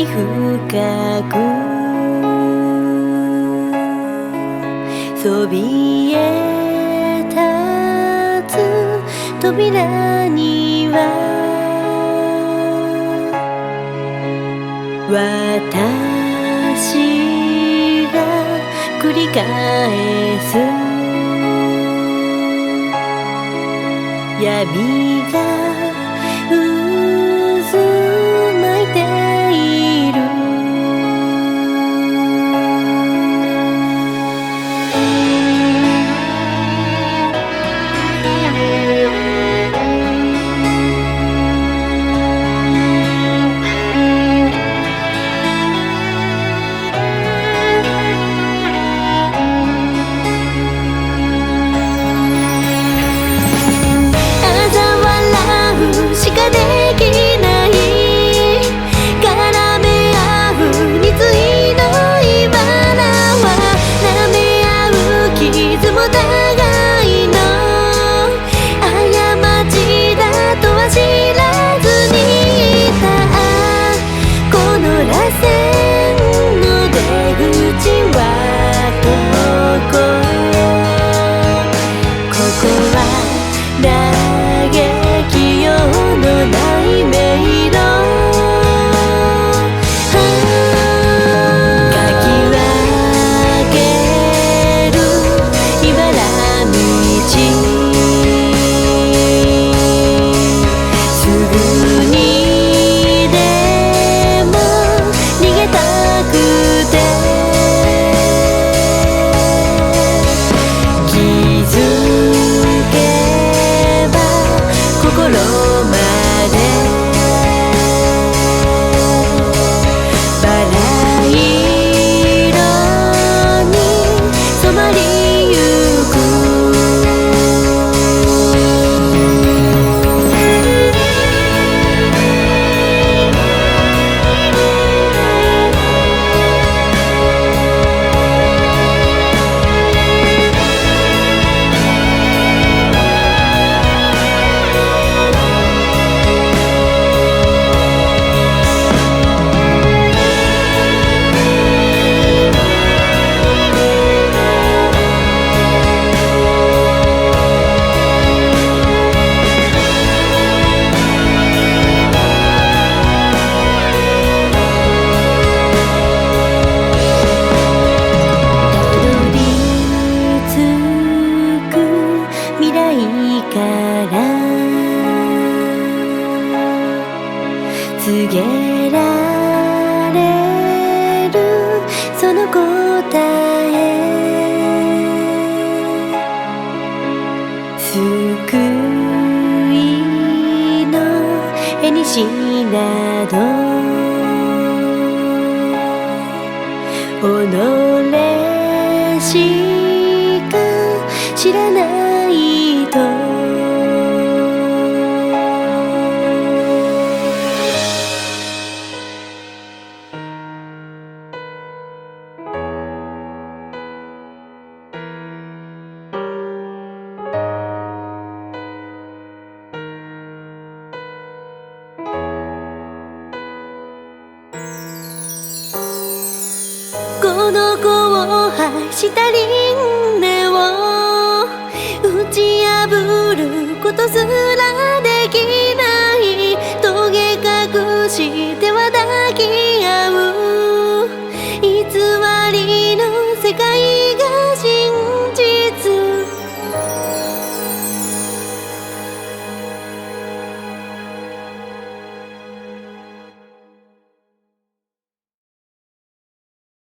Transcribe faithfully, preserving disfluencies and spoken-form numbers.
に深くそびえ立つ扉には私が繰り返す闇が渦巻いているしかできない絡め合う熱意の今らは舐め合う傷も互いの過ちだとは知らずにいたこの螺旋の出口はどこここは嘆きようのない迷路かき分ける茨道すぐにでも逃げたくて気づけば心までバラ色に染まりゆく告げられるその答え救いの絵にしなど己しか知らないとこの子を愛した輪廻を打ち破ることすらできない棘隠しては抱き